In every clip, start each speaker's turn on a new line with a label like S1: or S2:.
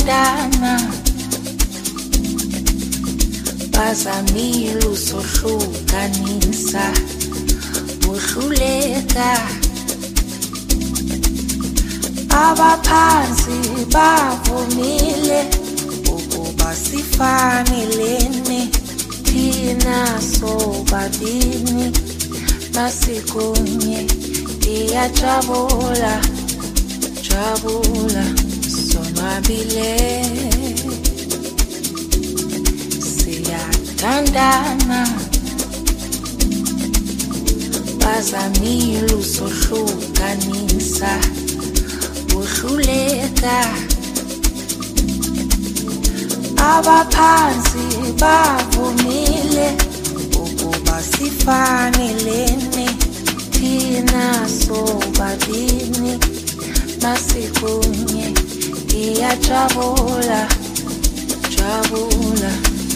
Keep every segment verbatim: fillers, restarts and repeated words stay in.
S1: Siyathandana bazamile usohlukanisa uhluleka abaphansi bavumile ukuba sifanelene thina sobabini masikunye iyajabula jabula sonwabile siyathandana bazamile usohlukanisa uhluleka abaphansi bavumile ukuba sifanelene thina sobabini masikunye iyajabula jabula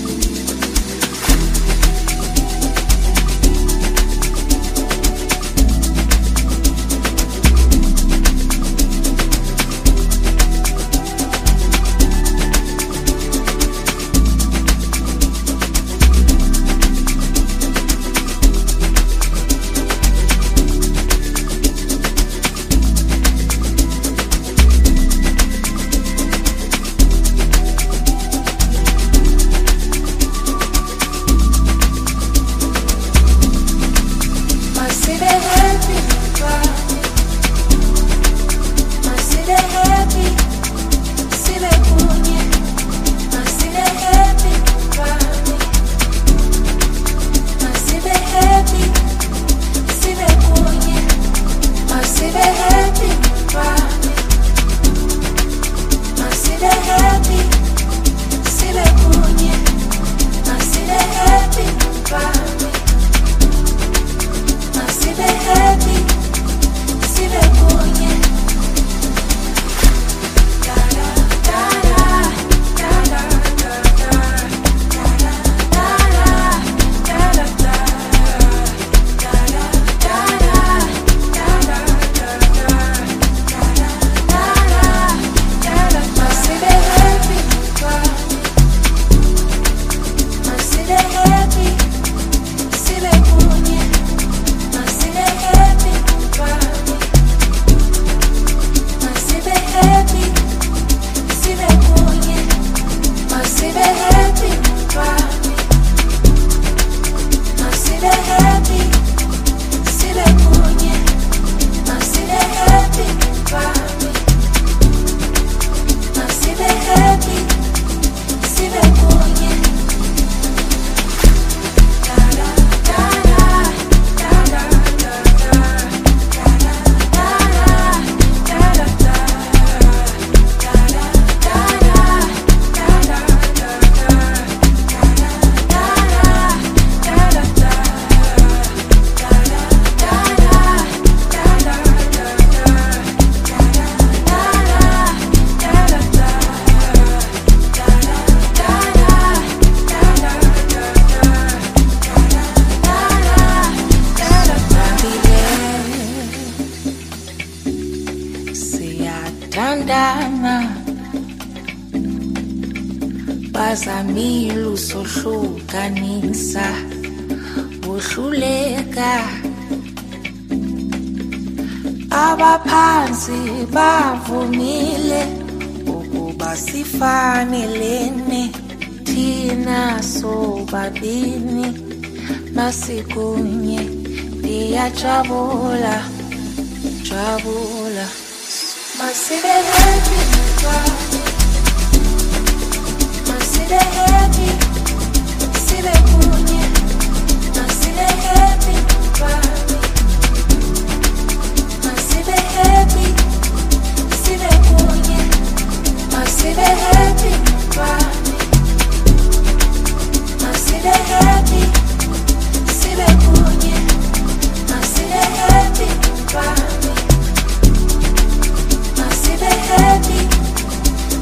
S1: bazamile usohlukanisa uhluleka abaphansi bavumile ukuba sifanelene thina sobabini masikunye iyajabula jabula masibe happy Masile happy, sile kunye, masile happy, masile happy, sile kunye, masile happy, masile happy, sile kunye, masile happy, masile happy,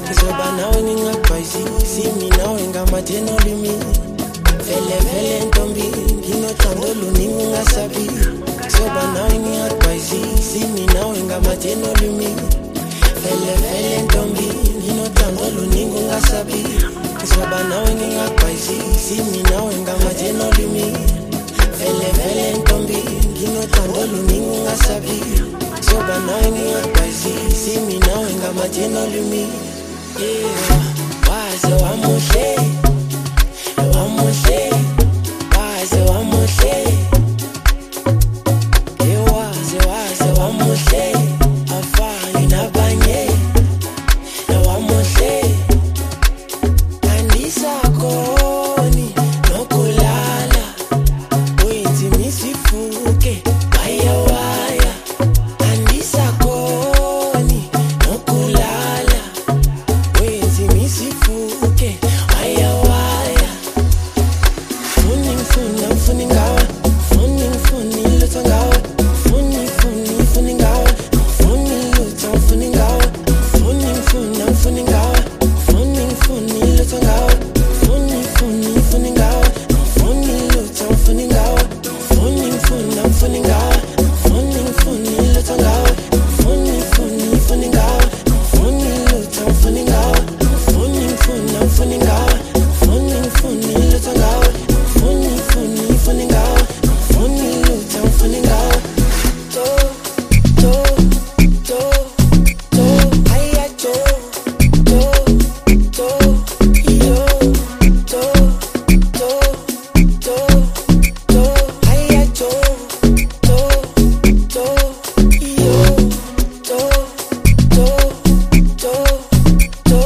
S2: Zoba nawe ngingakwazi simi nawe ngamathe nolimi vele vele ntombi nginothando luningi ungasabi Zoba nawe ngingakwazi simi nawe ngamathe nolimi vele vele ntombi nginothando luningi ungasabi Zoba nawe ngingakwazi simi nawe ngamathe nolimi vele vele ntombi nginothando luningi ungasabi Zoba nawe ngingakwazi simi nawe ngamathe nolimi Yeah, waze wamuhle, wamuhle, waze wamuhle. Yeah, waze waze wamuhle, afani nabanye, na wamuhle. Andisakoni nokulala, wenzi misifuke, waya waya. Andisakoni nokulala. Misifuke, waya waya. Funing funing funing gawa, funing funing luta gawa, funing funing funing gawa, funing luta funing gawa, funing funing funing gawa, funing funing luta gawa, funing funing funing gawa, funing luta funing gawa, funing funing funing gawa, funing funing luta gawa, funing funing funing gawa, funing luta funing gawa. Funny, funny, funny girl. Funny, funny, little girl. Funny, funny, funny girl. Funny, little funny girl. Do, do, do, do. Hiya, do, do, do. Yo, do, do, do, do. Hiya, do, do, do. Yo, do, do, do, do.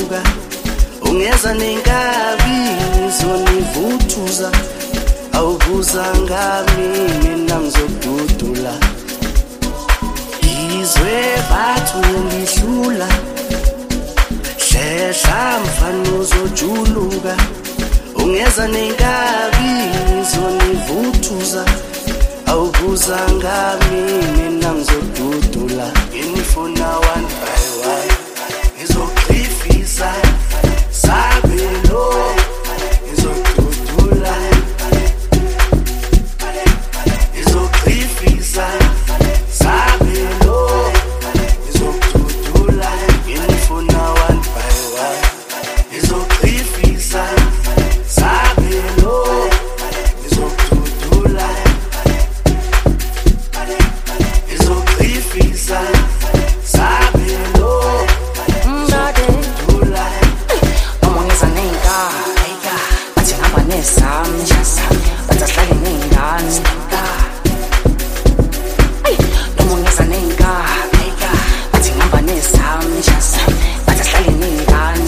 S3: zojuluka ungeza nenkabi ngizonivuthuza awubuzanga mina ngizodudula izwe bathu ngihlula shesha mfana uzojuluka ungeza nenkabi ngizonivuthuza awubuzanga mina ngizodudula ngifuna one by one ngizokhifisa sabelo ngizodudula ngizokhifisa sabelo ngizodudula ngifuna one by one ngizokhifisa sabelo ngizodudula ngizokhifisa sabelo ngizodudula
S4: Omongeza nenga bathi ngaba nesami batahlale nengane Omongeza nenga bathi ngaba nesami batahlale nengane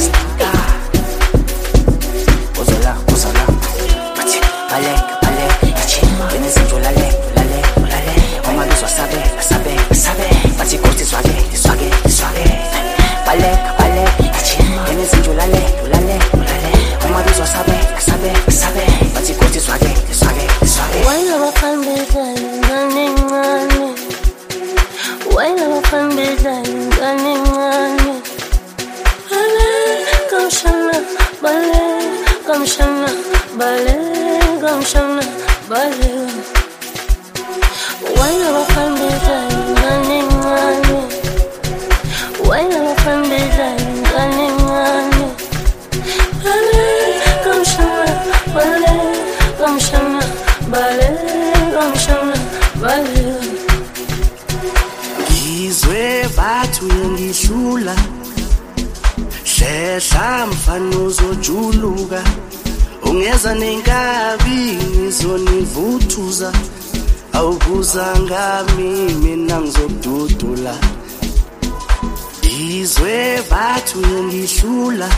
S4: Ozola ozola bathi balek balek yachi benezinto lale lale lale omalizwa sabe sabe sabe bathi kosti swage swage swage balek balek yachi benezinto lale lale lale omalizwa sabe sabe sabe bathi kosti swage swage swage
S1: Wayla wafambeza ingane ngane Wayla wafambeza ingane ngane Bale kamshana bale kamshana bale kamshana bale Wayla wafambeza ingane ngane Wayla wafambeza ingane ngane Bale kamshana bale kamshana bale kamshana bale
S3: izwe bathu ngihlula shesha mfana uzojuluka ungeza nenkabi ngizonivuthuza awubuzanga mina ngizodudula izwe bathu ngihlula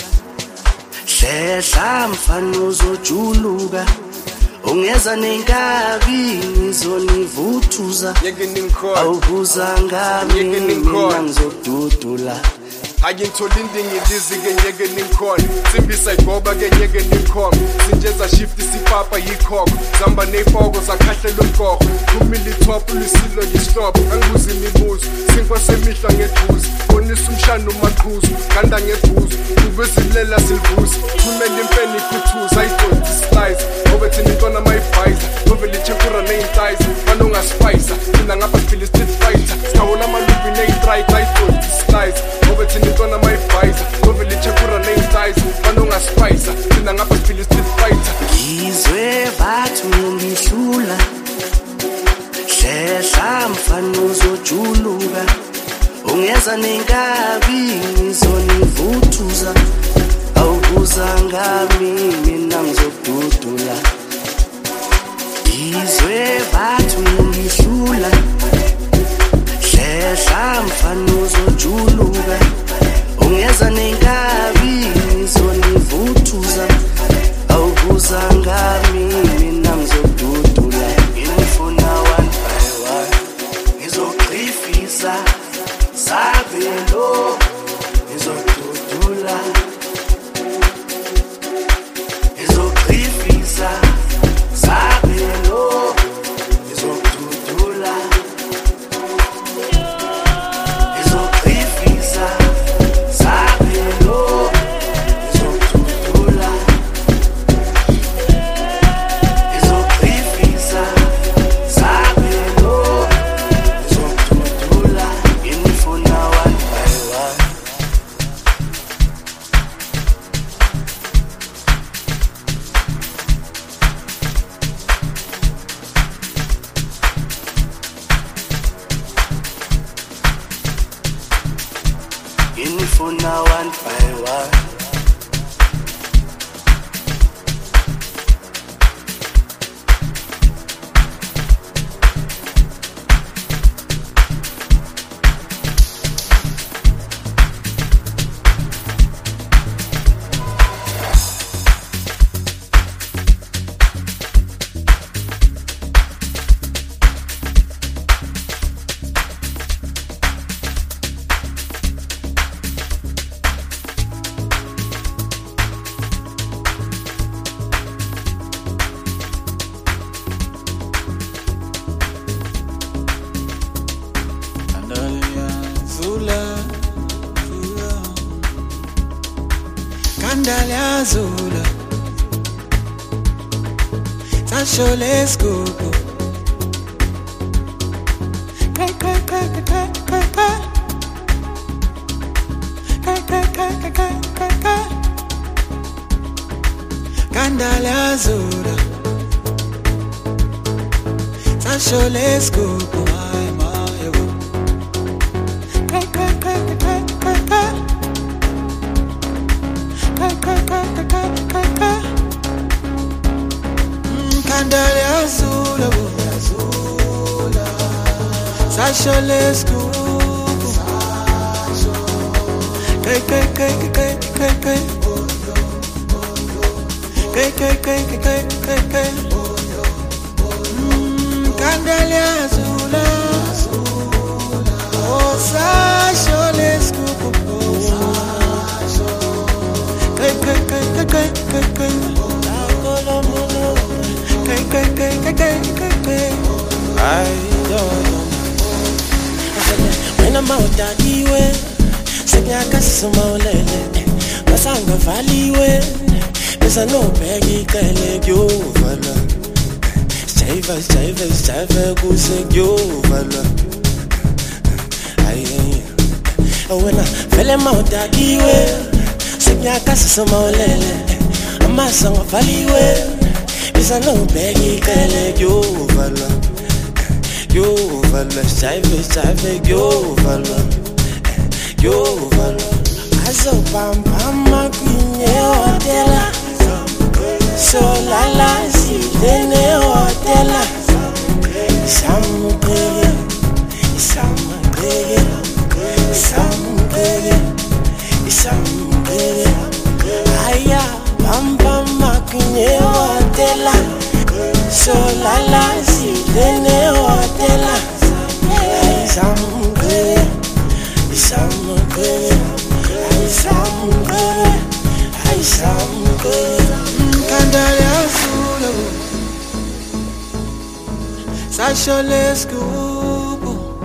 S3: shesha mfana uzojuluka ungeza nenkabi ngizonivuthuza awubuzanga mina ngizodudula
S5: Ayinthola indingi lizike nyeke ninkhona simbisa igoba ke nyeke ninkhoma sinjeza shift sipapa yikhoko zamba nefoko zakhahle lomgogo kumili top lisilo yistop angibuza imibuzo sinkwa semihla ngeduze bonisa umshana umaqhuzu kanda ngebuzo ubezilela silvuza kumele impeni ikhuthuza ayidonti slice ngoba thina intona mayibhayisa ngoba lichekura neyinsize manonga spice thina ngapha phila street fighter sawona malubi neyinstrike ayidonti slice ngoba thina intona mayibhayisa ngoba lichekura neyinsize manonga spice thina ngapha phila street fighter
S3: izwe bathu ngihlula shesha mfana uzojuluka ungeza nenkabi ngizonivuthuza awubuzanga mina ngizodudula izwe bathu ngihlula shesha mfana uzojuluka ungeza nenkabi ngizonivuthuza awubuzanga mina ngizodudula ngifuna one by one ngizokhifisa sabelo ngizodudula ngizokhifisa sabelo ngizodudula ngizokhifisa sabelo ngizodudula ngizokhifisa sabelo ngizodudula ngifuna one by one ngifuna one by one
S2: Kandaliazula Sashole Scoop Kai kai kai kai kai kai Kai kai kai kai kai kai kai Kandaliazula Sashole Scoop My my Kai kai kai kai kai kai Kandali azula azula Sashole Scoop Kai kai kai kai kai kai Kai kai kai kai kai kai Kandali azula Oh Sashole Scoop Kai kai kai kai kai kai kai Kai kai kai kai kai kai kai I don't know When I'm out that way Senyaka sumaulele Masanga valiwe Besa no begi kele gyo vala Staiva staiva staiva kuse gyo vala Ay ay When I fell out that way Senyaka sumaulele Masanga valiwe Bisa no begi kele yo vala Yo vala Shaive shaive yo vala Yo vala Azo pam pam makwinye hotela So la la si dene hotela Isamu krege Isamu krege Isamu krege Isamu krege Aya pam pam makwinye hotela So la la si dene hotela Isamu krege Isamu krege Isamu krege Isamu krege Kandali azula Sashole Scoop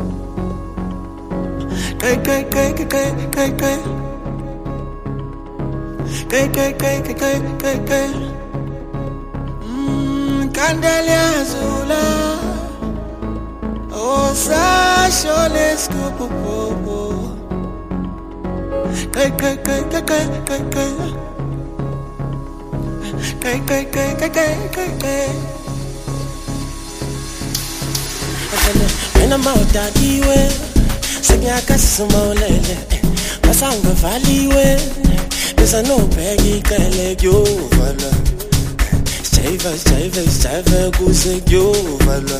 S2: Kai kai kai kai kai kai kai Kai kai kai kai kai kai kai Kandali azula Oh Sashole Scoop Kai kai kai kai kai kai kai Kai kai kai kai kai kai kai When I'm out that way Senyaka sumaulele Masanga valiwe Besa no begi kele gyo vala Staiva staiva staiva kuse gyo vala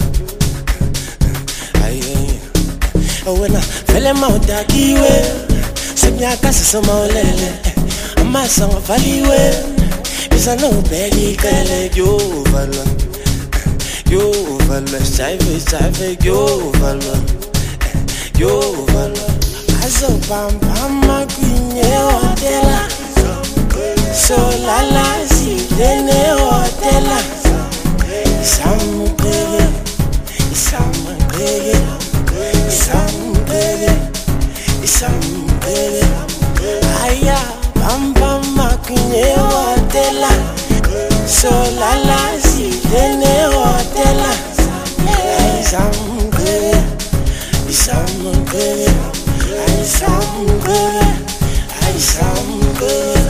S2: Ay ay When I fell out that way Senyaka sumaulele Masanga valiwe Bisa no begi kele yo vala Yo vala Shaive shaive yo vala Yo vala Azo pam pam makwinye hotela So la la si dene hotela Isamu krege Isamu krege Isamu krege Isamu krege Aya pam pam makwinye hotela So la la si dene hotela Isamu krege Isamu krege Isamu krege Isamu krege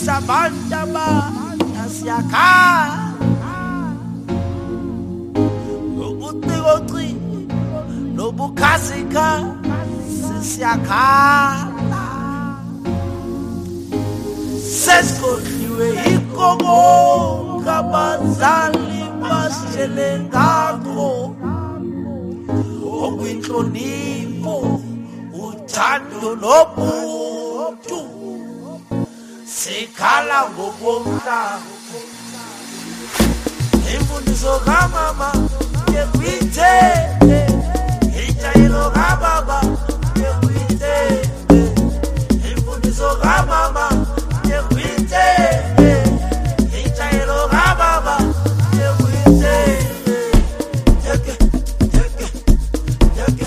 S6: sabandaba nasiyakhala ubutikotri nobukhazika sisiyakhala sesikhohliwe ikoko ngabazali basitshele ngakho okwinhlonipho uthando nobuntu sikhala ngokomhlaba imfundiso kamama yekwithe ijayelo kababa yekwithe imfundiso kamama yekwithe ijayelo kababa yekwithe yeke yeke yeke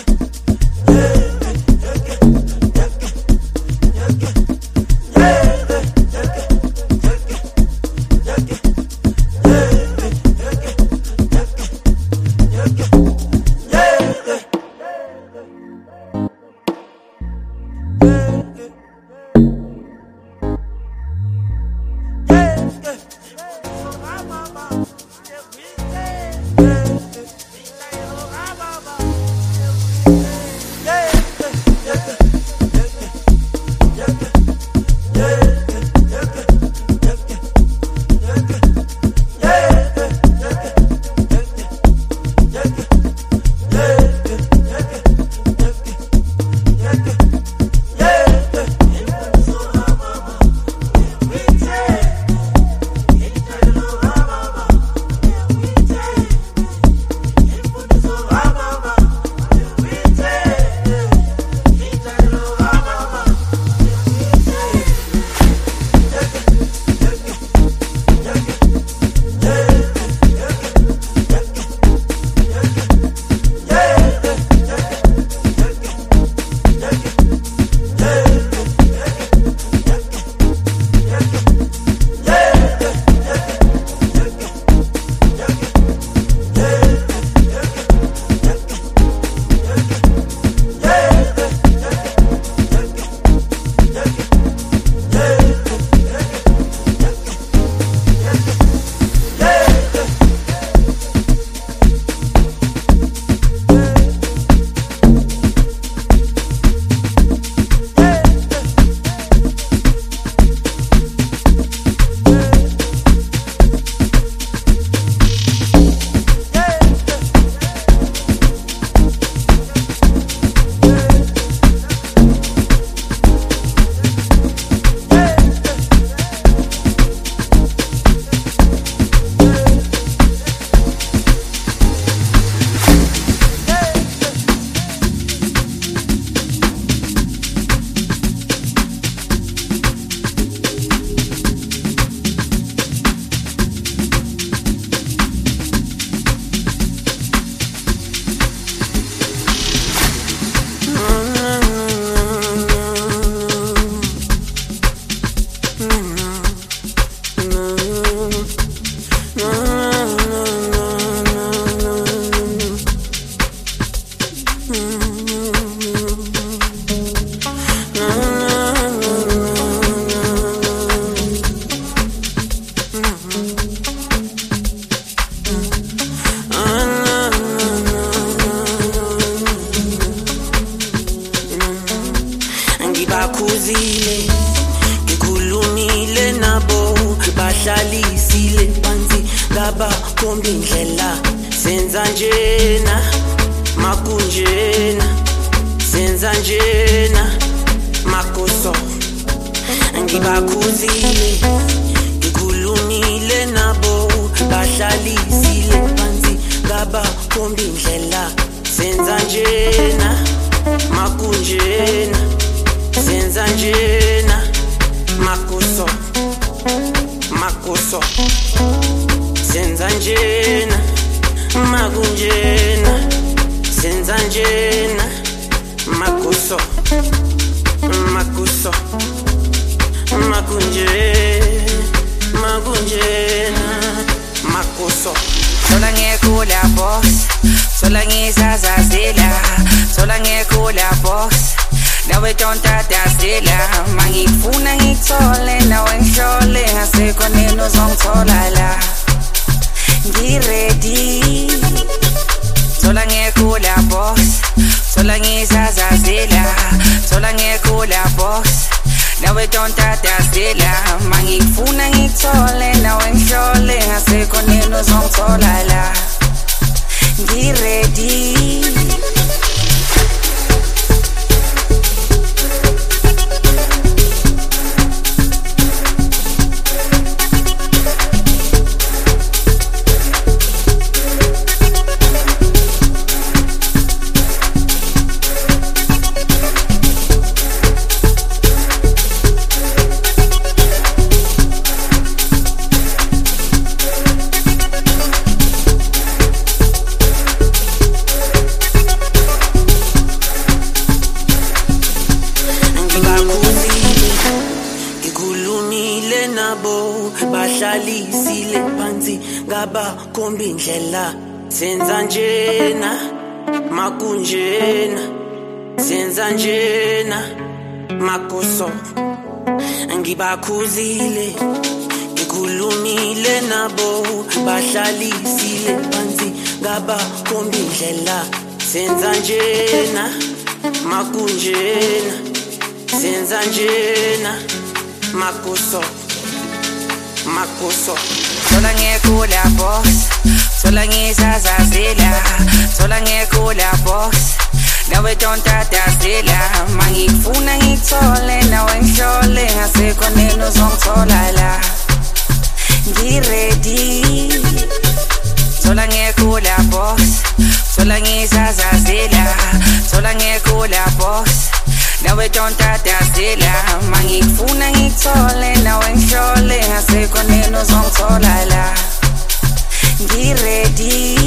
S2: ngibakhuzile ngikhulumile nabo bahlalisile phansi ngabakhomba indlela senza njena makunjena senza njena makoso ngibakhuzile ngikhulumile nabo bahlalisile phansi ngabakhomba indlela senza njena makunjena senza njena makoso makoso senza njena makunjena senza njena makoso makoso makunjena makunjena makoso
S7: sola ngekula boss sola ngizazazela sola ngekula boss nawe tontatazela mangifuna ngithole nawe ngihlole ngasekhoneni uzongithola la ngiready thola ngekhula boss thola ngizazazela thola ngekhula boss nawe tontatazela mangifuna ngithole nawe ngihlole ngasekhoneni uzongithola la ngiready
S2: bahlalisile phansi ngabakhomba indlela senza njena makunjena senza njena makuso ngibakhuzile ngikhulumile nabo bahlalisile phansi ngabakhomba indlela senza njena makunjena senza njena makuso makuso
S7: thola ngekhula boss thola ngizazazela thola ngekhula boss nawe tontatazela mangifuna ngithole nawe ngihlole ngasekhoneni uzongithola la ngiready thola ngekhula boss thola ngizazazela thola ngekhula boss nawe tontatazela mangifuna ngithole nawe ngihlole ngasekhoneni uzongithola la ngiready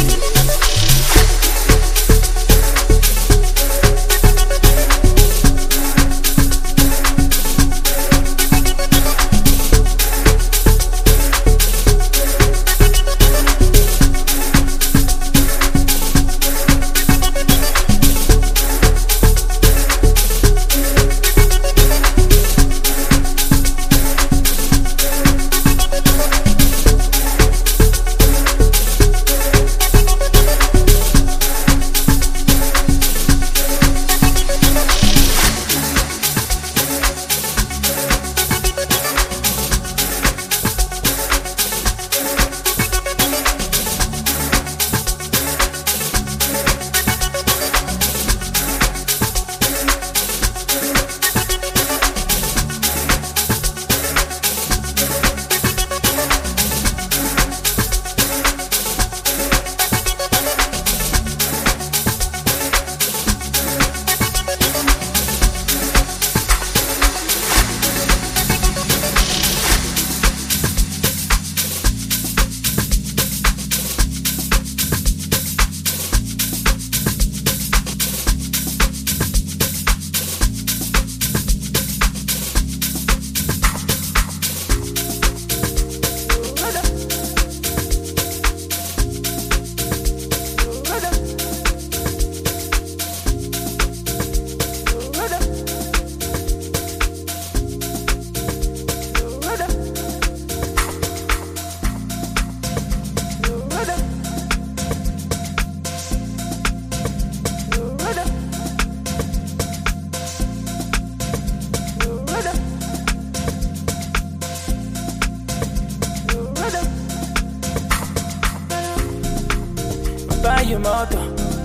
S8: buy you moto,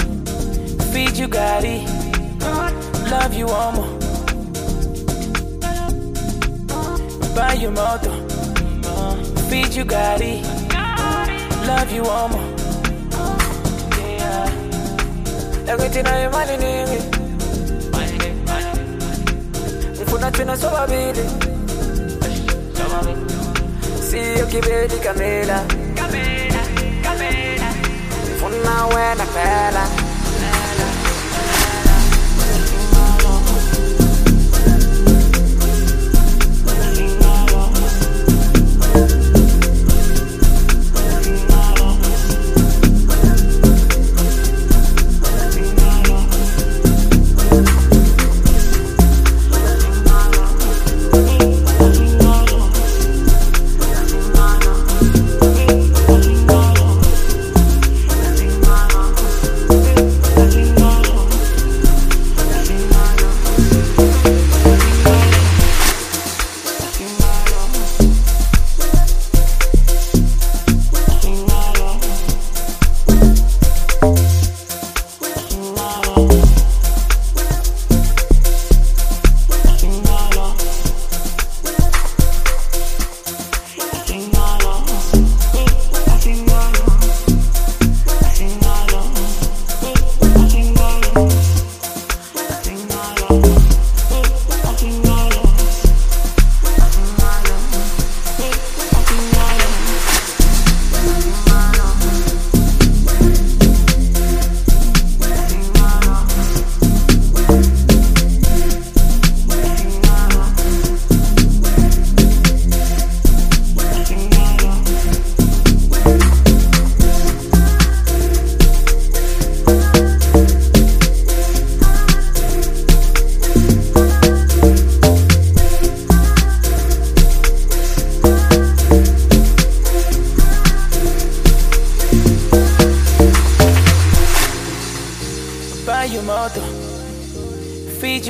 S8: feed you gari, love you amo. Buy you moto, feed you gari, love you amo. Everything I am money nigga. Mfuna tuna soba bili. See you kibedi kamela. Kamela, kamela. Mfuna wena fela.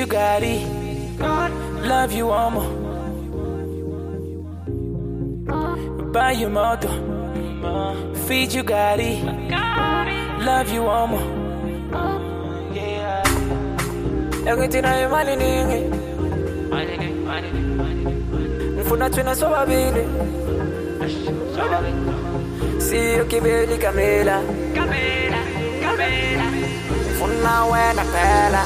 S8: Gotti. Love you amo. Buy you moto. Feed you Gotti. Love you amo. Yeah. Everything I am money ningi. Mfuna tuna so babili. See you kibeli kamela. Kamela, kamela. Mfuna wena pela.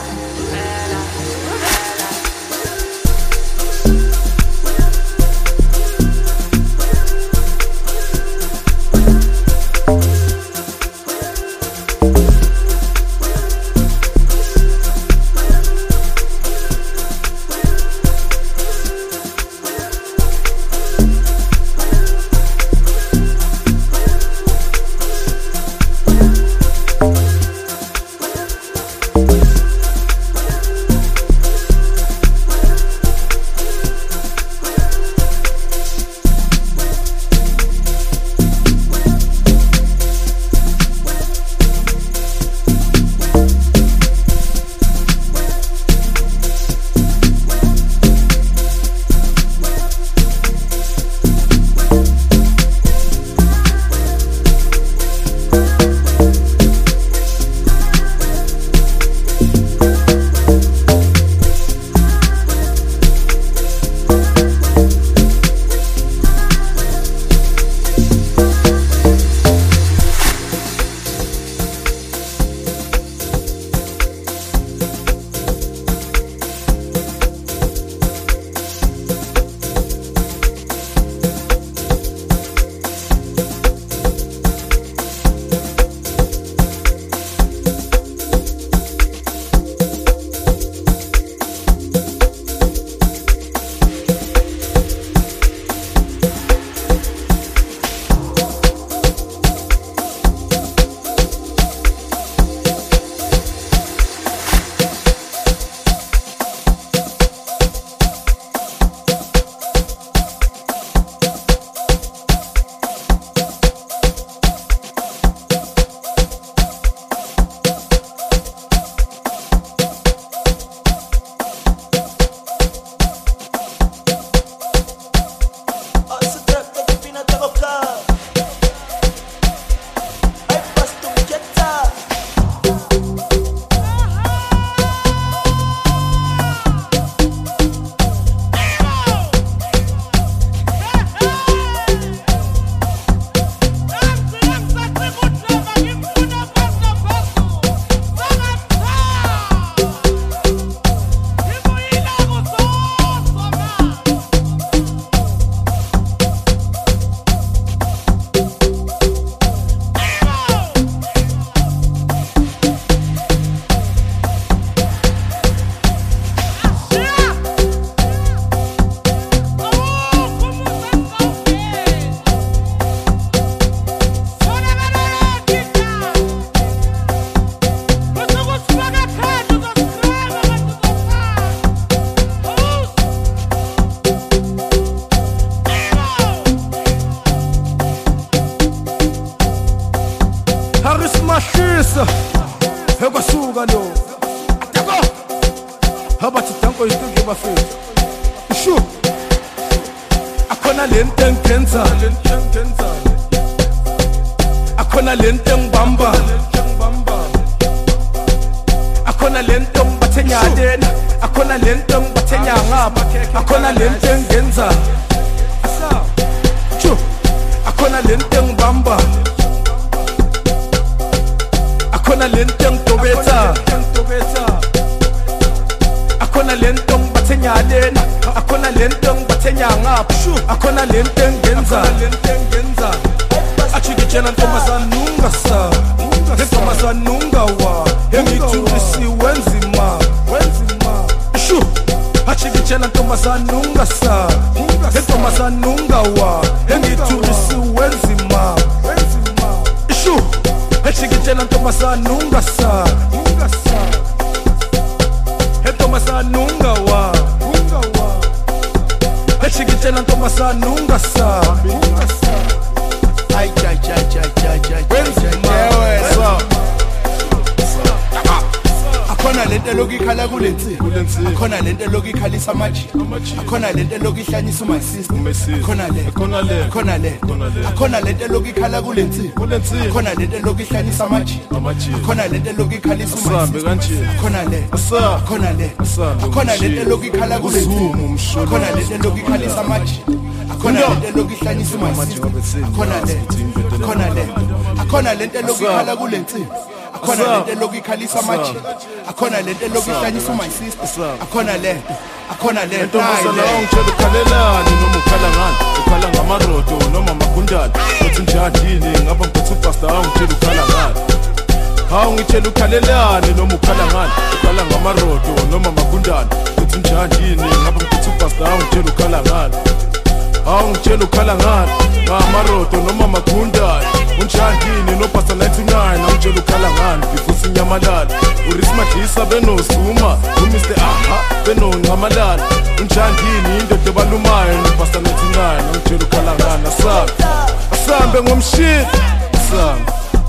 S9: lento lokikhala kulensi akhona lento lokikhalisa amaji akhona lento lokihlanyisa my sister akhona le akhona le akhona le akhona lento lokikhala kulensi akhona lento lokihlanyisa amaji akhona lento lokikhalisa my sister akhona le akhona le akhona lento lokikhala kulensi akhona lento lokikhalisa amaji akhona lento lokihlanyisa my sister akhona le akhona le akhona lento lokikhala kulensi akhona lento lokikhalisa amaji akhona lento lokihlanyisa my sister akhona lento akhona lento
S10: ntombazana ungitshela ukhalelani noma ukhala ngani ukhala ngamarodo noma amagundane uthi njani ngapha ngiphethe upasta ungitshela ukhala ngani hawu ngitshela ukhalelani noma ukhala ngani ukhala ngamarodo noma amagundane uthi njani ngapha ngiphethe upasta ungitshela ukhala ngani hawu ngitshela ukhala ngani ngamarodo noma amagundane unjani nopasta ninety-nine angitshela ukhala ngani bifusi nyamalala urismadlisa benosuma uMr aha benoncamalala unjani indoda ebalumayo nopasta ninety-nine angitshela ukhala ngani asambe asambe ngomshini asambe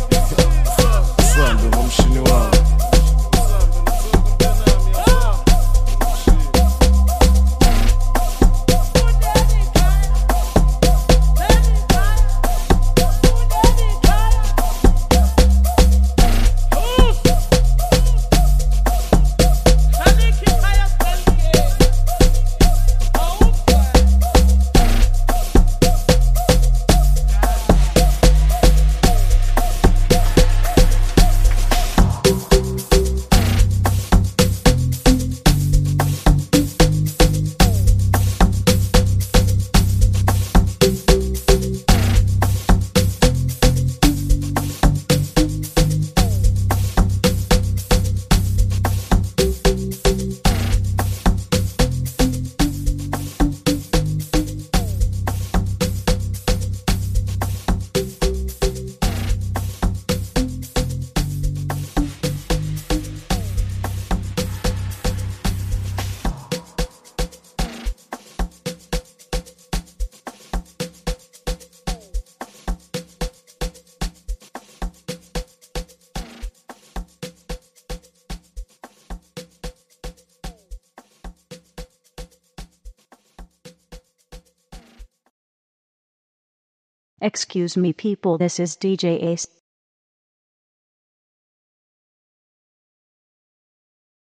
S10: asambe ngomshini wami
S11: Excuse me people, this is D J Ace.